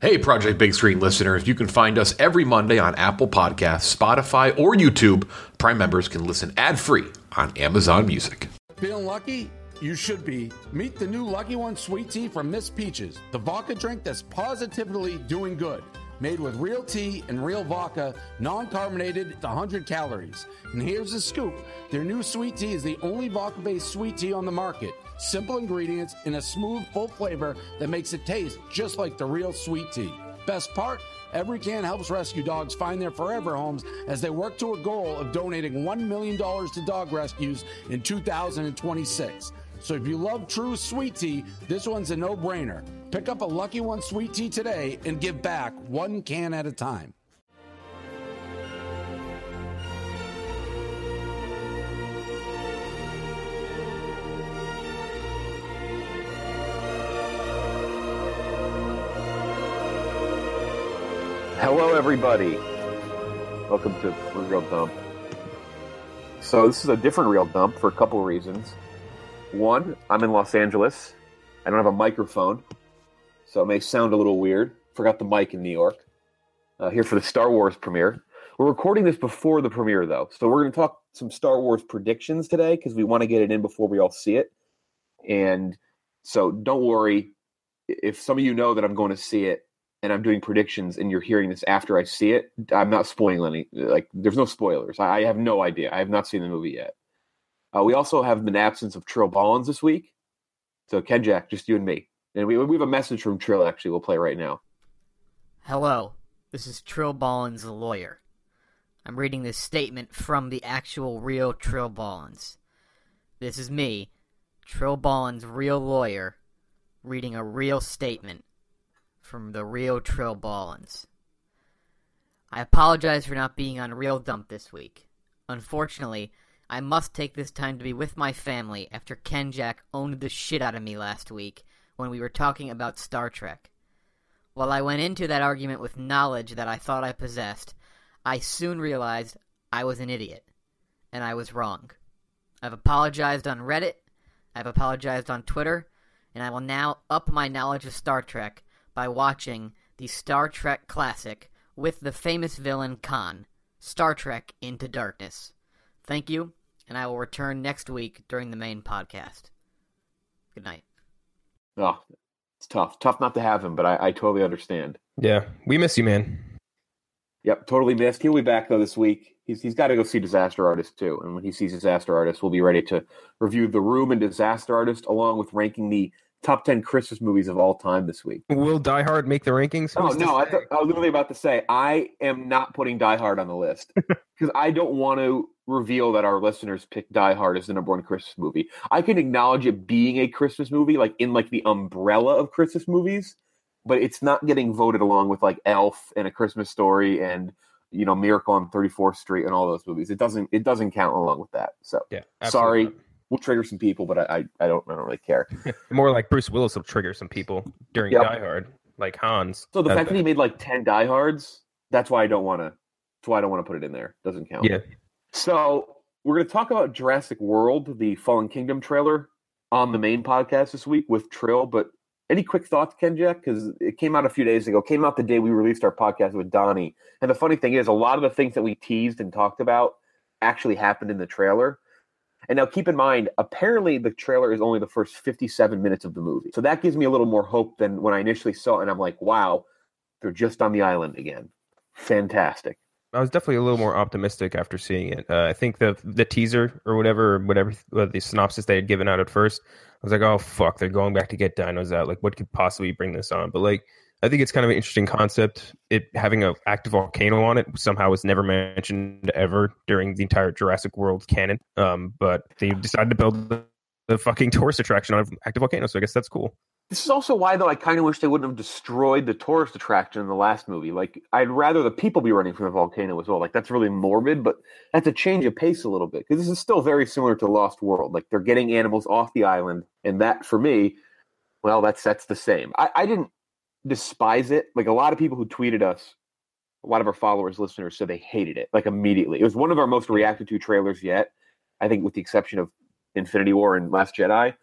Hey, Project Big Screen listeners, you can find us every Monday on Apple Podcasts, Spotify, or YouTube. Prime members can listen ad-free on Amazon Music. Feeling lucky? You should be. Meet the new Lucky One Sweet Tea from Miss Peaches, the vodka drink that's positively doing good. Made with real tea and real vodka, non-carbonated, it's 100 calories. And here's the scoop. Their new sweet tea is the only vodka-based sweet tea on the market. Simple ingredients in a smooth, full flavor that makes it taste just like the real sweet tea. Best part? Every can helps rescue dogs find their forever homes as they work to a goal of donating $1 million to dog rescues in 2026. So if you love true sweet tea, this one's a no-brainer. Pick up a Lucky One Sweet Tea today and give back one can at a time. Hello, everybody. Welcome to Real Dump. So this is a different Real Dump for a couple of reasons. One, I'm in Los Angeles. I don't have a microphone, so it may sound a little weird. Forgot the mic in New York. Here for the Star Wars premiere. We're recording this before the premiere, though, so we're going to talk some Star Wars predictions today because we want to get it in before we all see it. And so don't worry if some of you know that I'm going to see it and I'm doing predictions and you're hearing this after I see it. I'm not spoiling any. Like, there's no spoilers. I have no idea. I have not seen the movie yet. We also have an absence of Trill Ballins this week. So, Ken Jack, just you and me. And we have a message from Trill, actually, we'll play right now. Hello, this is Trill Ballins, the lawyer. I'm reading this statement from the actual real Trill Ballins. This is me, Trill Ballins, real lawyer, reading a real statement from the real Trill Ballins. I apologize for not being on Real Dump this week. Unfortunately, I must take this time to be with my family after Ken Jack owned the shit out of me last week when we were talking about Star Trek. While I went into that argument with knowledge that I thought I possessed, I soon realized I was an idiot, and I was wrong. I've apologized on Reddit, I've apologized on Twitter, and I will now up my knowledge of Star Trek by watching the Star Trek classic with the famous villain Khan, Star Trek Into Darkness. Thank you, and I will return next week during the main podcast. Good night. Oh, it's tough. Tough not to have him, but I totally understand. Yeah, we miss you, man. Yep, totally missed. He'll be back, though, this week. He's got to go see Disaster Artist, too. And when he sees Disaster Artist, we'll be ready to review The Room and Disaster Artist, along with ranking the top 10 Christmas movies of all time this week. Will Die Hard make the rankings? Oh, no, I was literally about to say, I am not putting Die Hard on the list. Because I don't want to reveal that our listeners picked Die Hard as the number one Christmas movie. I can acknowledge it being a Christmas movie, like in like the umbrella of Christmas movies, but it's not getting voted along with like Elf and A Christmas Story and, you know, Miracle on 34th Street and all those movies. It doesn't count along with that. So yeah, sorry. Not. We'll trigger some people, but I don't really care. More like Bruce Willis will trigger some people during Die Hard, like Hans. So the fact that he made like 10 Die Hards, that's why I don't want to put it in there. Doesn't count. Yeah. So we're going to talk about Jurassic World, the Fallen Kingdom trailer, on the main podcast this week with Trill. But any quick thoughts, Ken Jack? Because it came out a few days ago. Came out the day we released our podcast with Donnie. And the funny thing is, a lot of the things that we teased and talked about actually happened in the trailer. And now keep in mind, apparently the trailer is only the first 57 minutes of the movie. So that gives me a little more hope than when I initially saw it. And I'm like, wow, they're just on the island again. Fantastic. I was definitely a little more optimistic after seeing it. I think the teaser or whatever the synopsis they had given out at first, I was like, oh, fuck, they're going back to get dinos out. Like, what could possibly bring this on? But, like, I think it's kind of an interesting concept. It having an active volcano on it somehow was never mentioned ever during the entire Jurassic World canon. But they decided to build the fucking tourist attraction on an active volcano, so I guess that's cool. This is also why, though, I kind of wish they wouldn't have destroyed the tourist attraction in the last movie. Like, I'd rather the people be running from the volcano as well. Like, that's really morbid, but that's a change of pace a little bit. Because this is still very similar to Lost World. Like, they're getting animals off the island, and that, for me, well, that's the same. I didn't despise it. Like, a lot of people who tweeted us, a lot of our followers, listeners, said they hated it, like, immediately. It was one of our most reacted to trailers yet, I think with the exception of Infinity War and Last Jedi.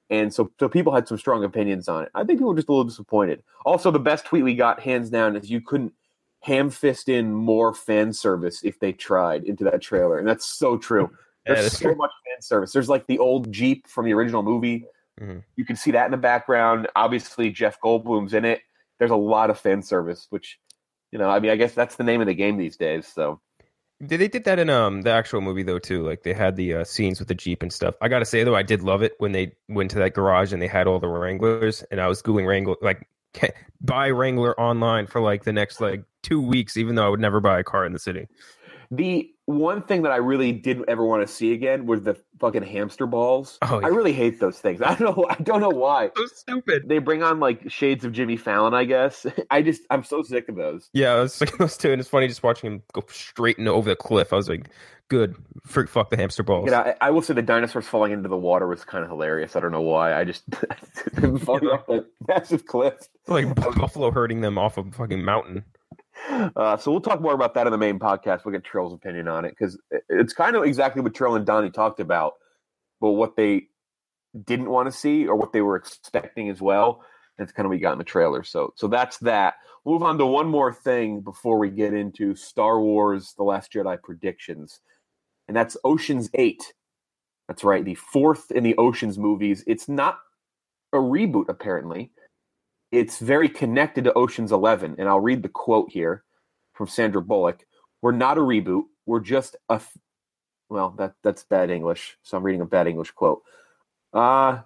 And so people had some strong opinions on it. I think people were just a little disappointed. Also, the best tweet we got, hands down, is you couldn't ham fist in more fan service if they tried into that trailer. And that's so true. There's so much fan service. There's like the old Jeep from the original movie. Mm-hmm. You can see that in the background. Obviously, Jeff Goldblum's in it. There's a lot of fan service, which, I guess that's the name of the game these days. So they did that in the actual movie though too. Like they had the scenes with the Jeep and stuff. I gotta say though, I did love it when they went to that garage and they had all the Wranglers, and I was Googling Wrangler, like buy Wrangler online for like the next like 2 weeks, even though I would never buy a car in the city. The one thing that I really didn't ever want to see again was the fucking hamster balls. Oh, yeah. I really hate those things. I don't know why. So stupid. They bring on like shades of Jimmy Fallon, I guess. I'm so sick of those. Yeah, I was sick of those too, and it's funny just watching him go straight over the cliff. I was like, good. Fuck the hamster balls. I will say the dinosaurs falling into the water was kind of hilarious. I don't know why. I just falling off that massive cliff. Like buffalo herding them off a fucking mountain. So we'll talk more about that in the main podcast. We'll get Trill's opinion on it, because it's kind of exactly what Trill and Donnie talked about, but what they didn't want to see or what they were expecting as well. That's kind of what we got in the trailer. So that's that. We'll move on to one more thing before we get into Star Wars: The Last Jedi predictions, and that's Ocean's 8. That's right, the fourth in the Ocean's movies. It's not a reboot, apparently. It's very connected to Ocean's 11, and I'll read the quote here from Sandra Bullock. "We're not a reboot. We're just a..." Well, that's bad English, so I'm reading a bad English quote. The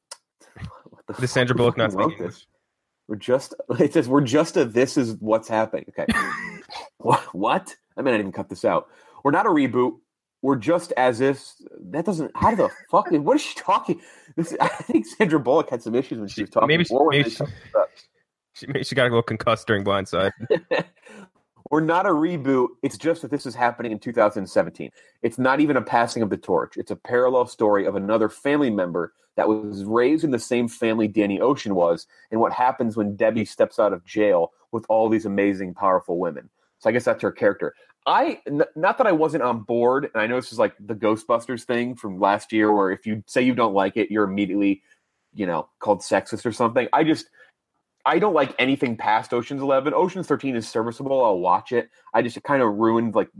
Sandra Bullock not speaking English. It says, "We're just a this is what's happening." Okay. What? I mean, I didn't cut this out. "We're not a reboot. We're just as if..." That doesn't... How the fuck... What is she talking? I think Sandra Bullock had some issues when she was talking. Maybe she got a little concussed during Blindside. "We're not a reboot. It's just that this is happening in 2017. It's not even a passing of the torch. It's a parallel story of another family member that was raised in the same family Danny Ocean was, and what happens when Debbie steps out of jail with all these amazing, powerful women." So I guess that's her character. Not that I wasn't on board, and I know this is like the Ghostbusters thing from last year, where if you say you don't like it, you're immediately, called sexist or something. I don't like anything past Ocean's 11. Ocean's 13 is serviceable. I'll watch it. It kind of ruined like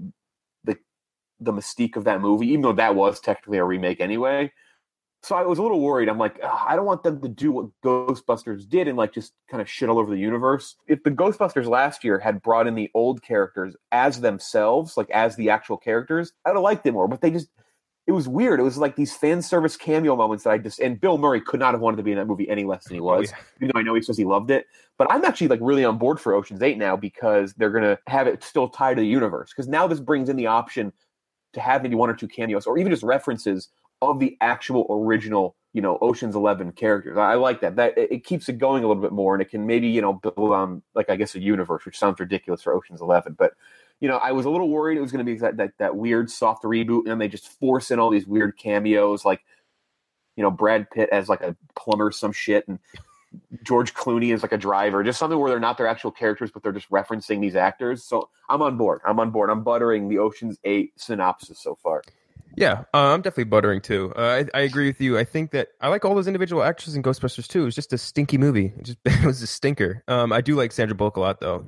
the mystique of that movie, even though that was technically a remake anyway. So I was a little worried. I'm like, I don't want them to do what Ghostbusters did and like just kind of shit all over the universe. If the Ghostbusters last year had brought in the old characters as themselves, like as the actual characters, I'd have liked it more. But it was weird. It was like these fan service cameo moments that and Bill Murray could not have wanted to be in that movie any less than he was. Even though I know he says he loved it. But I'm actually like really on board for Ocean's 8 now, because they're going to have it still tied to the universe. Because now this brings in the option to have maybe one or two cameos or even just references of the actual original, Ocean's 11 characters. I like that. That it keeps it going a little bit more, and it can maybe, build on, like, I guess, a universe, which sounds ridiculous for Ocean's 11. But, I was a little worried it was going to be that weird soft reboot, and then they just force in all these weird cameos, like, Brad Pitt as like a plumber, some shit, and George Clooney as like a driver, just something where they're not their actual characters, but they're just referencing these actors. So I'm on board. I'm buttering the Ocean's 8 synopsis so far. Yeah, I'm definitely buttering too. I agree with you. I think that I like all those individual actors in Ghostbusters too. It was just a stinky movie. It was a stinker. I do like Sandra Bullock a lot though.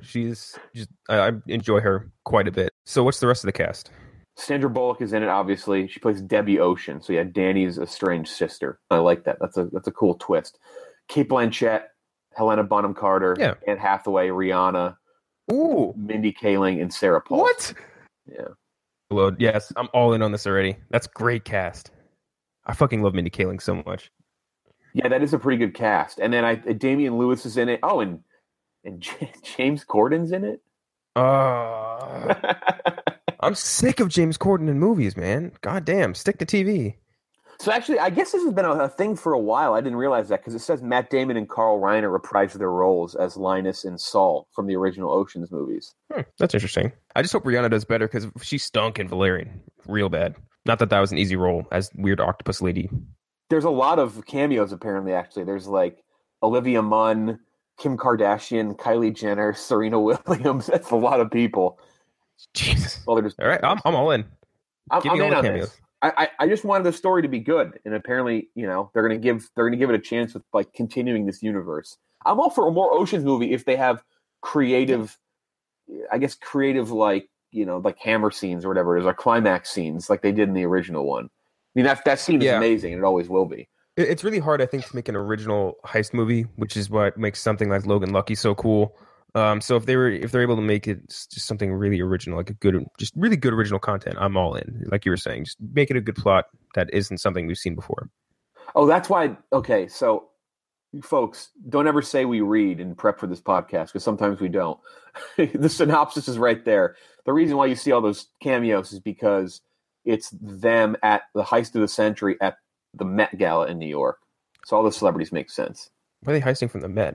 I enjoy her quite a bit. So what's the rest of the cast? Sandra Bullock is in it, obviously. She plays Debbie Ocean. So yeah, Danny's estranged sister. I like that. That's a cool twist. Cate Blanchett, Helena Bonham Carter, Anne Hathaway, Rihanna, Mindy Kaling, and Sarah Paulson. What? Yeah. Yes, I'm all in on this already. That's great cast. I fucking love Mindy Kaling so much. Yeah, that is a pretty good cast. And then Damian Lewis is in it. Oh, and James Corden's in it. I'm sick of James Corden in movies, man. God damn, stick to TV. So actually, I guess this has been a thing for a while. I didn't realize that, because it says Matt Damon and Carl Reiner reprised their roles as Linus and Saul from the original Ocean's movies. That's interesting. I just hope Rihanna does better, because she stunk in Valerian real bad. Not that was an easy role as weird octopus lady. There's a lot of cameos, apparently, actually. There's like Olivia Munn, Kim Kardashian, Kylie Jenner, Serena Williams. That's a lot of people. Jesus. Well, they're just... All right, I'm all in. I'm in on this. I just wanted the story to be good, and apparently, they're gonna give it a chance with like continuing this universe. I'm all for a more Ocean's movie if they have creative, like like hammer scenes or whatever it is, or climax scenes like they did in the original one. I mean that scene is amazing, and it always will be. It's really hard, I think, to make an original heist movie, which is what makes something like Logan Lucky so cool. So if they're able to make it just something really original, like really good original content, I'm all in. Like you were saying, just make it a good plot that isn't something we've seen before. Oh, that's why. Okay, so folks, don't ever say we read and prep for this podcast, because sometimes we don't. The synopsis is right there. The reason why you see all those cameos is because it's them at the heist of the century at the Met Gala in New York. So all the celebrities make sense. Why are they heisting from the Met?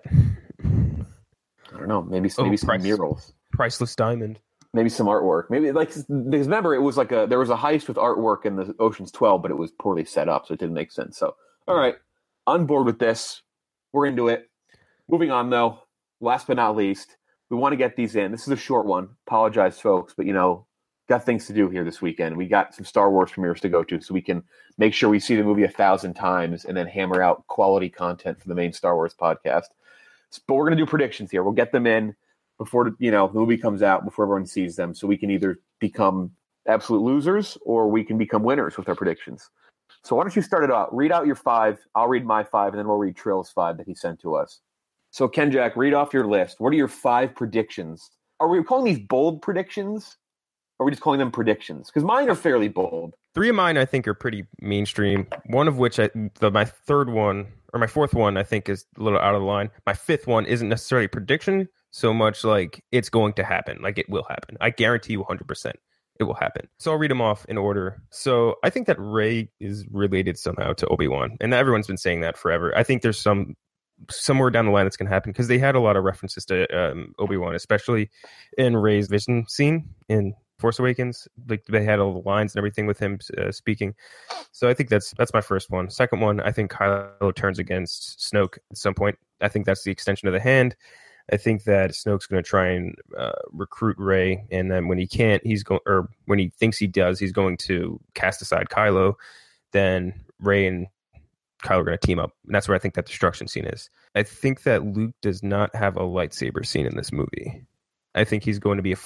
I don't know. Maybe some murals, priceless diamond, maybe some artwork. Maybe because remember it was there was a heist with artwork in the Ocean's 12, but it was poorly set up, so it didn't make sense. So all right, on board with this. We're into it. Moving on though. Last but not least, we want to get these in. This is a short one. Apologize, folks, but got things to do here this weekend. We got some Star Wars premieres to go to, so we can make sure we see the movie 1,000 times and then hammer out quality content for the main Star Wars podcast. But we're going to do predictions here. We'll get them in before the movie comes out, before everyone sees them, so we can either become absolute losers or we can become winners with our predictions. So why don't you start it out? Read out your 5. I'll read my 5, and then we'll read Trill's 5 that he sent to us. So Ken Jack, read off your list. What are your 5 predictions? Are we calling these bold predictions? Or are we just calling them predictions? Because mine are fairly bold. 3 of mine, I think, are pretty mainstream. One of which, my third one, or my fourth one, I think is a little out of the line. My 5th one isn't necessarily a prediction so much like it's going to happen. Like it will happen. I guarantee you 100% it will happen. So I'll read them off in order. So I think that Rey is related somehow to Obi-Wan. And everyone's been saying that forever. I think there's somewhere down the line that's going to happen, because they had a lot of references to Obi-Wan, especially in Rey's vision scene in Force Awakens. Like they had all the lines and everything with him speaking. So I think that's my first one. Second one, I think Kylo turns against Snoke at some point. I think that's the extension of the hand. I think that Snoke's going to try and recruit Rey, and then when he can't, or when he thinks he does, he's going to cast aside Kylo. Then Rey and Kylo are going to team up, and that's where I think that destruction scene is. I think that Luke does not have a lightsaber scene in this movie. I think he's going to be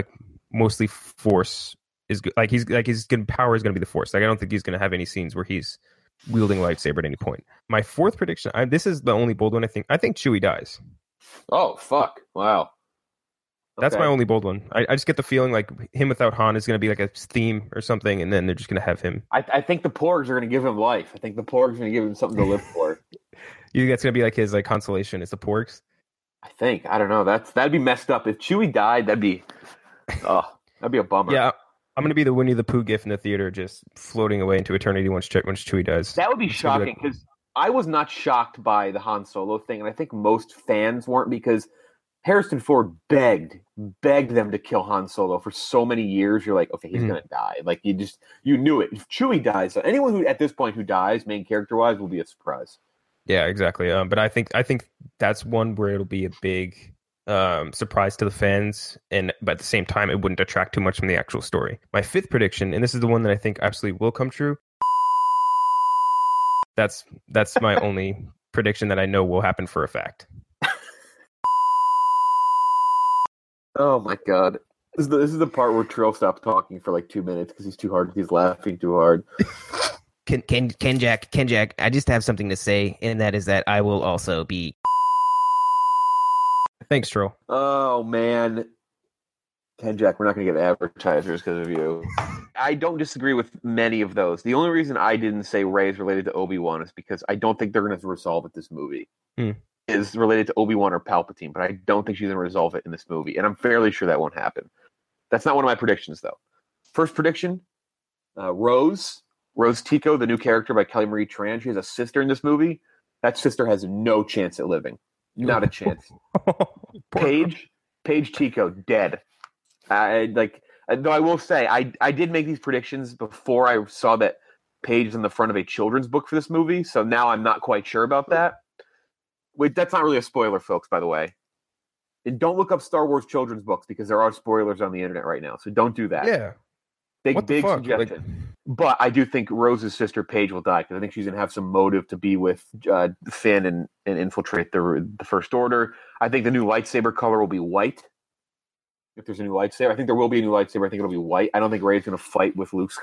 mostly Force is good. His power is going to be the Force. Like I don't think he's going to have any scenes where he's wielding a lightsaber at any point. My 4th prediction, this is the only bold one. I think Chewie dies. Oh fuck! Wow, that's my only bold one. I just get the feeling like him without Han is going to be like a theme or something, and then they're just going to have him. I think the Porgs are going to give him life. I think the Porgs are going to give him something to live for. You think that's going to be like his consolation? Is the Porgs? I don't know. That'd be messed up. If Chewie died, that'd be a bummer. Yeah, I'm going to be the Winnie the Pooh gif in the theater, just floating away into eternity once Chewie dies. That would be shocking, because I was not shocked by the Han Solo thing, and I think most fans weren't, because Harrison Ford begged them to kill Han Solo for so many years. You're like, okay, he's going to die. Like you knew it. If Chewie dies, anyone who at this point who dies, main character wise, will be a surprise. Yeah, exactly. But I think that's one where it'll be a big surprise to the fans, but at the same time, it wouldn't detract too much from the actual story. My 5th prediction, and this is the one that I think absolutely will come true. That's my only prediction that I know will happen for a fact. Oh my god. This is the part where Trill stops talking for like 2 minutes because he's laughing too hard. Ken Jack, I just have something to say, and that is that I will also be. Thanks, Trill. Oh man. Ken Jack, we're not going to get advertisers because of you. I don't disagree with many of those. The only reason I didn't say Rey is related to Obi-Wan is because I don't think they're going to resolve it this movie. Is related to Obi-Wan or Palpatine, but I don't think she's going to resolve it in this movie, and I'm fairly sure that won't happen. That's not one of my predictions, though. First prediction, Rose Tico, the new character by Kelly Marie Tran. She has a sister in this movie. That sister has no chance at living. Not a chance. Paige Tico, dead. Though I will say, I did make these predictions before I saw that Paige is in the front of a children's book for this movie, so now I'm not quite sure about that. Wait, that's not really a spoiler, folks, by the way. And don't look up Star Wars children's books because there are spoilers on the internet right now, so don't do that. Yeah. Big suggestion. But I do think Rose's sister Paige will die because I think she's going to have some motive to be with Finn and infiltrate the First Order. I think the new lightsaber color will be white. If there's a new lightsaber, I think there will be a new lightsaber. I think it'll be white. I don't think Rey's going to fight with Luke's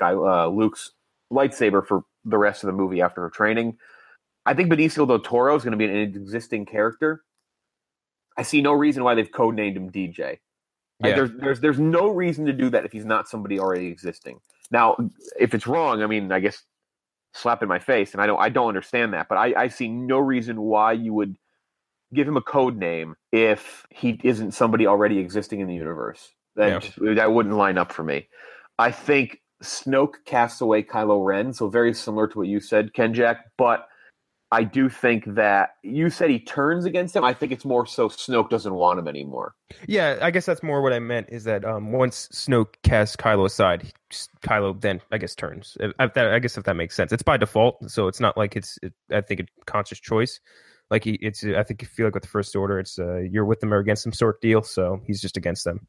lightsaber for the rest of the movie after her training. I think Benicio del Toro is going to be an existing character. I see no reason why they've codenamed him DJ. Yeah. There's no reason to do that if he's not somebody already existing. Now, if it's wrong, I mean, I guess slap in my face, and I don't understand that. But I see no reason why you would give him a code name if he isn't somebody already existing in the universe. That wouldn't line up for me. I think Snoke casts away Kylo Ren, so very similar to what you said, Kenjack, but I do think that you said he turns against him. I think it's more so Snoke doesn't want him anymore. Yeah, I guess that's more what I meant, is that once Snoke casts Kylo aside, Kylo then, I guess, turns. I guess if that makes sense. It's by default, so it's not like I think, a conscious choice. Like, I think you feel like with the First Order, it's you're with them or against them sort of deal, so he's just against them.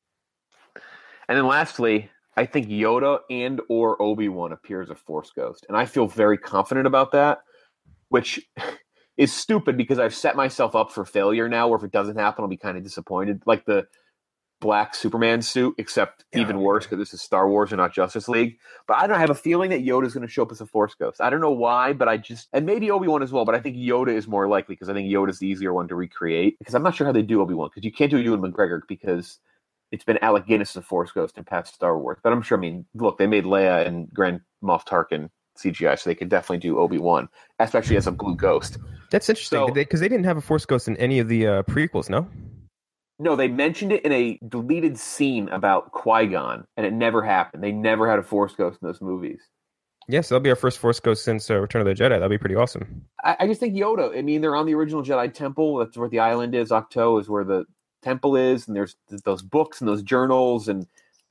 And then lastly, I think Yoda and or Obi-Wan appear as a Force ghost, and I feel very confident about that, which is stupid because I've set myself up for failure now, where if it doesn't happen, I'll be kind of disappointed. Like the black Superman suit, except even worse because this is Star Wars and not Justice League. But I have a feeling that Yoda's going to show up as a Force ghost. I don't know why, but and maybe Obi-Wan as well, but I think Yoda is more likely because I think Yoda's the easier one to recreate. Because I'm not sure how they do Obi-Wan, because you can't do Ewan McGregor because it's been Alec Guinness as a Force ghost in past Star Wars. But I'm sure, look, they made Leia and Grand Moff Tarkin CGI, so they could definitely do Obi-Wan, especially as a blue ghost. That's interesting, because they didn't have a Force ghost in any of the prequels, no? No, they mentioned it in a deleted scene about Qui-Gon, and it never happened. They never had a Force ghost in those movies. Yes, that'll be our first Force ghost since Return of the Jedi. That'll be pretty awesome. I just think Yoda, they're on the original Jedi Temple. That's where the island is. Ahch-To is where the temple is, and there's those books and those journals, and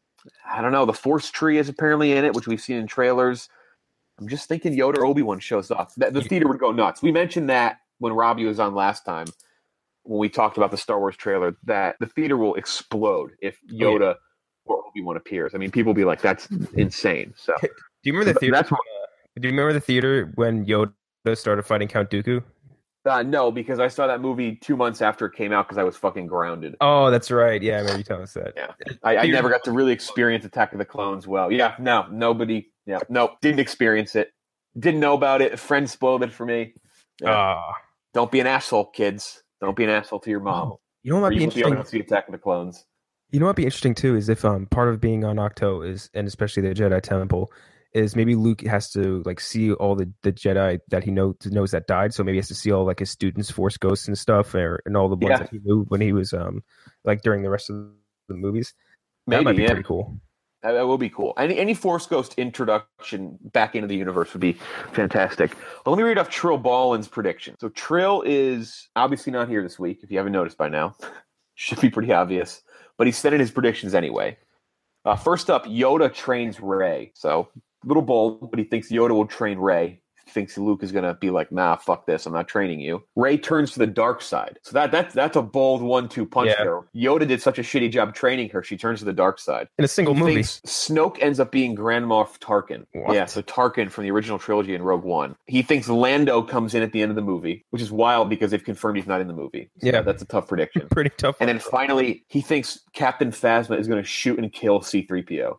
I don't know, the Force tree is apparently in it, which we've seen in trailers. I'm just thinking Yoda or Obi-Wan shows up. The theater would go nuts. We mentioned that when Robbie was on last time, when we talked about the Star Wars trailer, that the theater will explode if Yoda or Obi-Wan appears. People will be like, that's insane. So, do you remember the theater? Do you remember the theater when Yoda started fighting Count Dooku? No, because I saw that movie 2 months after it came out because I was fucking grounded. Oh, that's right. Yeah, I remember you telling us that. Yeah, I never got to really experience Attack of the Clones well. Yeah, didn't experience it. Didn't know about it. A friend spoiled it for me. Yeah. Don't be an asshole, kids. Don't be an asshole to your mom. You know what might be interesting? To see Attack of the Clones. You know what would be interesting too is if part of being on Ahch-To is, and especially the Jedi Temple, is maybe Luke has to see all the Jedi that he knows that died. So maybe he has to see all his students, Force ghosts and stuff, and all the ones that he knew when he was during the rest of the movies. That might be pretty cool. That will be cool. Any Force Ghost introduction back into the universe would be fantastic. But let me read off Trill Ballin's prediction. So Trill is obviously not here this week, if you haven't noticed by now. Should be pretty obvious. But he said in his predictions anyway. First up, Yoda trains Rey. So a little bold, but he thinks Yoda will train Rey. He thinks Luke is going to be like, nah, fuck this, I'm not training you. Rey turns to the dark side. So that's a bold 1-2 punch there. Yoda did such a shitty job training her, she turns to the dark side. In a single movie. Snoke ends up being Grand Moff Tarkin. What? Yeah, so Tarkin from the original trilogy in Rogue One. He thinks Lando comes in at the end of the movie, which is wild because they've confirmed he's not in the movie. So that's a tough prediction. Pretty tough. And then finally, he thinks Captain Phasma is going to shoot and kill C-3PO.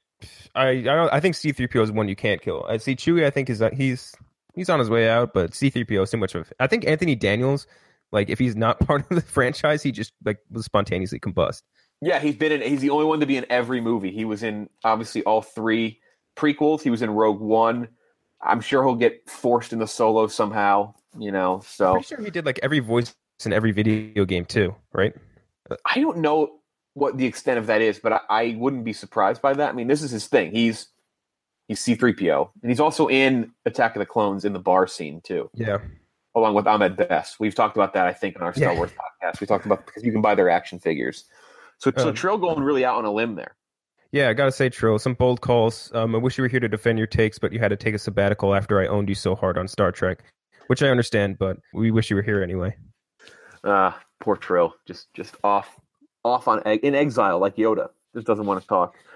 I think C-3PO is one you can't kill. I see Chewie. I think he's on his way out, but C-3PO is too much of. I think Anthony Daniels, if he's not part of the franchise, he just will spontaneously combust. Yeah, he's the only one to be in every movie. He was in obviously all 3 prequels. He was in Rogue One. I'm sure he'll get forced into Solo somehow. So I'm pretty sure he did every voice in every video game too, right? I don't know what the extent of that is, but I wouldn't be surprised by that. This is his thing. He's C-3PO, and he's also in Attack of the Clones in the bar scene too. Yeah, along with Ahmed Best. We've talked about that, I think, in our Star Wars podcast. We talked about because you can buy their action figures. So Trill going really out on a limb there. Yeah, I gotta say, Trill, some bold calls. I wish you were here to defend your takes, but you had to take a sabbatical after I owned you so hard on Star Trek, which I understand, but we wish you were here anyway. Poor Trill, just off in exile like Yoda. Just doesn't want to talk.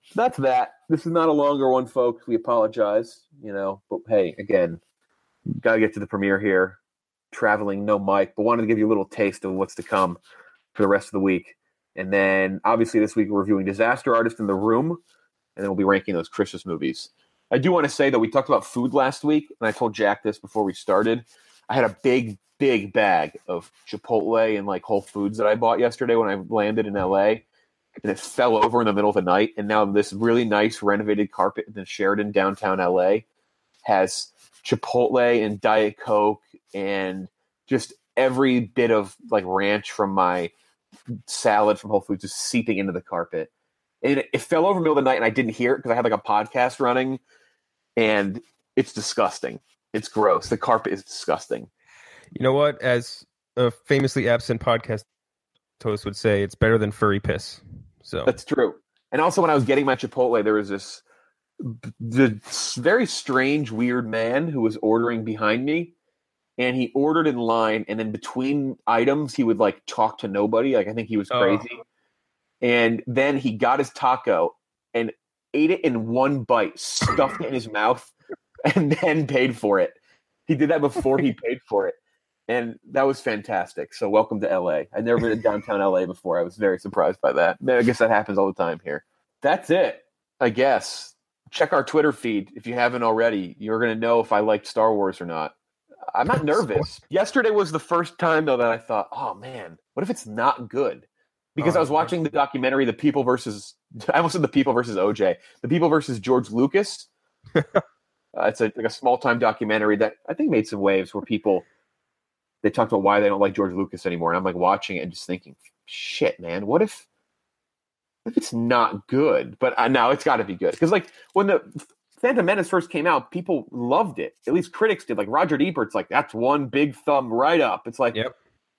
that's that. This is not a longer one, folks. We apologize, But hey, again, got to get to the premiere here. Traveling, no Mike, but wanted to give you a little taste of what's to come for the rest of the week. And then, obviously, this week we're reviewing Disaster Artist in the Room, and then we'll be ranking those Christmas movies. I do want to say that we talked about food last week, and I told Jack this before we started. I had a big bag of Chipotle and Whole Foods that I bought yesterday when I landed in LA, and it fell over in the middle of the night. And now this really nice renovated carpet in the Sheraton downtown LA has Chipotle and Diet Coke and just every bit of ranch from my salad from Whole Foods is seeping into the carpet. And it fell over in the middle of the night, and I didn't hear it because I had a podcast running, and it's disgusting. It's gross. The carpet is disgusting. You know what? As a famously absent podcast host would say, it's better than furry piss. So that's true. And also, when I was getting my Chipotle, there was this very strange, weird man who was ordering behind me, and he ordered in line, and then between items, he would talk to nobody. I think he was crazy. Oh. And then he got his taco and ate it in one bite, stuffed it in his mouth, and then paid for it. He did that before he paid for it. And that was fantastic. So welcome to LA. I'd never been to downtown LA before. I was very surprised by that. I guess that happens all the time here. That's it, I guess. Check our Twitter feed if you haven't already. You're going to know if I liked Star Wars or not. I'm not nervous. Yesterday was the first time, though, that I thought, oh, man, what if it's not good? Because I was watching the documentary, I almost said The People versus OJ. The People versus George Lucas. It's a small-time documentary that I think made some waves where they talked about why they don't like George Lucas anymore. And I'm watching it and just thinking, shit, man, what if it's not good? But now it's got to be good. Because when the Phantom Menace first came out, people loved it. At least critics did. Roger Ebert's that's one big thumb right up. It's yep.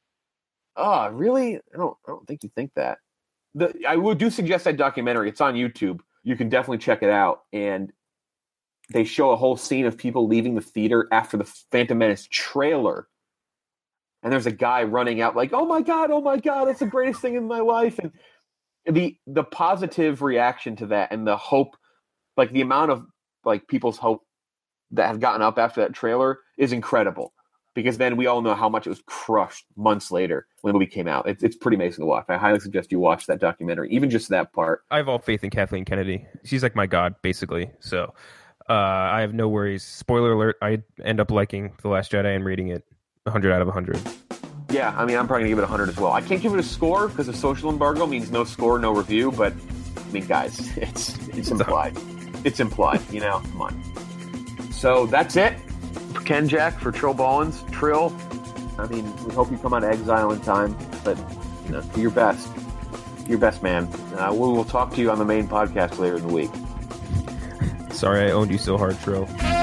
Oh, really? I don't think you think that. I would suggest that documentary. It's on YouTube. You can definitely check it out. And they show a whole scene of people leaving the theater after the Phantom Menace trailer. And there's a guy running out oh my God, that's the greatest thing in my life. And the positive reaction to that and the hope, the amount of people's hope that have gotten up after that trailer is incredible. Because then we all know how much it was crushed months later when the movie came out. It's pretty amazing to watch. I highly suggest you watch that documentary, even just that part. I have all faith in Kathleen Kennedy. She's my god, basically. So I have no worries. Spoiler alert, I end up liking The Last Jedi and rating it 100 out of 100. Yeah, I'm probably going to give it 100 as well. I can't give it a score because the social embargo means no score, no review. But, guys, it's implied. It's implied, come on. So that's it. For Ken Jack, for Trill Ballins. Trill, we hope you come out of exile in time, but, do your best. Do your best, man. We will talk to you on the main podcast later in the week. Sorry I owned you so hard, Trill.